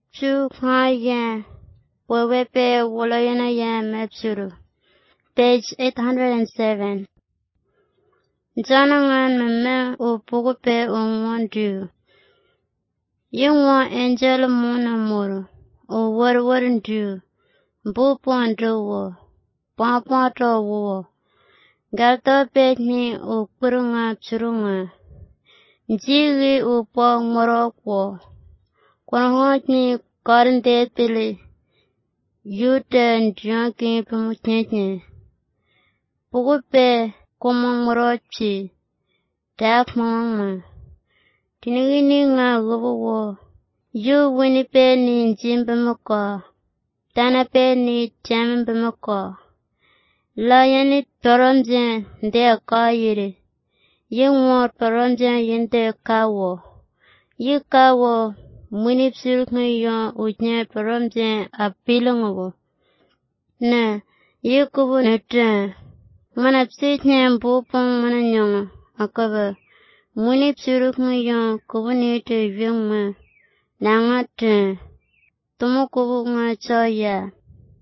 Chu Hayan, Wewepe Woloyanayan Mepsuru. Page 807. Janangan Meme O Pugupe O Wandu. You want Angel Mona Moro, O Warwaran Du, Bupon Do, Papa to War. Galto Pet me O Purunga Churunga. Jili O Pong Morocco. Kwanhot ni Karnte Pili. Yuten Junkin Pumutin. Pugupe Komong Morochi. Dak Mama. Tinigini nga Gubo. You Winnipe ni Jimbamaka. Tanape ni Jambamaka. Layani Toramjan de Kayiri. You want Toramjan Yente Kawo. You Kawo. Munipsilkaya Ujna Toramjan Apilongo. Na, you Kubu Natra. Manapsitnam Bupong Mananyong. Akaba. Munipsilkaya Kubunite Yungma. Nangata. Tomokubu nga Chaya.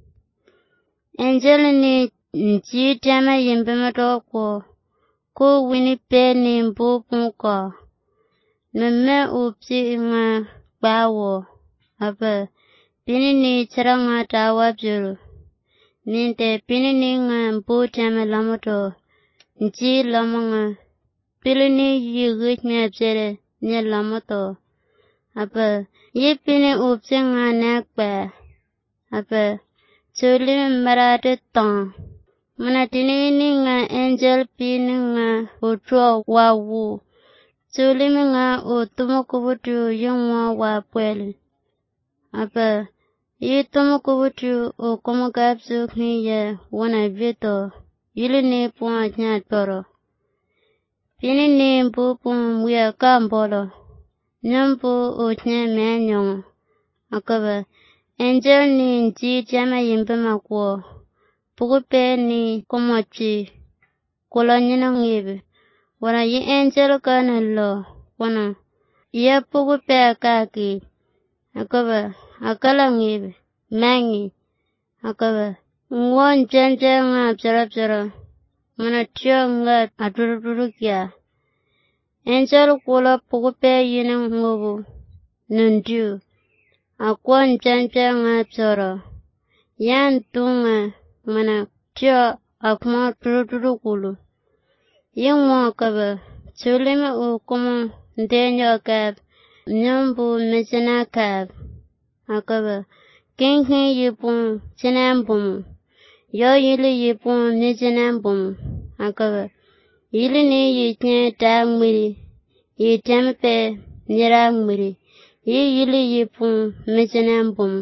Angelini Jitama Yimbamatoko. Ko Winnipe ni Bupongka. Meme Upsi nga Bawo. Aba. Pinini Charanga Tawabjuru. Ninte pinini nga Butama Lamoto. Nji Lamanga. Pilini Yigit Mepsere. Nye Lamoto. Aba. Yipini Upsi nga Nakba. Aba. Chuli Marate Tong. Manatini nga Angel Pini nga Utro Wawu. Chuli nga Utumokubutu Yungwa Wapweli. Aba. Yitumukubutu Ukomogapsu Kniya Wana Vito. Yilini Pwa Nyatoro. Pini ni Bupung Wia Kambolo. Nyambu Utne Manyong. Akaba. Angel ni Nji Jama Yimbamakwo. Pugupe ni Komochi. Kolonyina Ngibi. Wana yi Angel Kanalo. Wana. Iya Pugupe Akaki. Akaba. Akala Ngibi. Mangi. Akaba. Ngon Janja nga Psara. Mana tiyo nga Adurukia. Angel Kula Pugupe Yina Ngobu. Nundu. Akwan Janja nga Psara. Yan Tunga. Mana tiyo Akma Turukulu. Yung Akaba. Chulima Ukuma Ndenyo Kab. Nyambu Mechana Kab. Akaba. King Yipun Chinambum. Yo Yili Yipun Nichinambum. Akaba. Yili ni Yitne Dagmiri. Yitempe Niragmiri. Yili Yipun Mechinambum.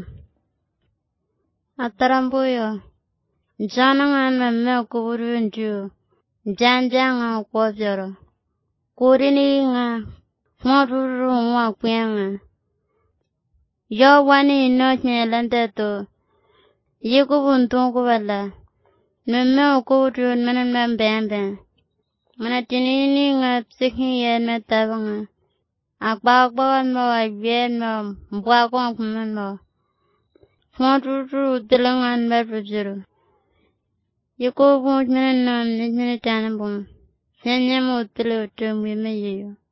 Ataramboyo. Janangan Meme Kuburundu. Janjanga Kwabjaro. Kurini nga. Mwaturu mwa kwenga. Yo wani inotne lanteto. Yikubuntung kubala. Meme ukubutun manan bamban. Manatinini nga psikhi yen metabanga. Akbakbawan mo ayven mo. Mbwakong kuman mo. Mwaturu tilangan mepujuru. Yikubuntung manan nitminitanabum. Senyemu tilu tumwi meyo.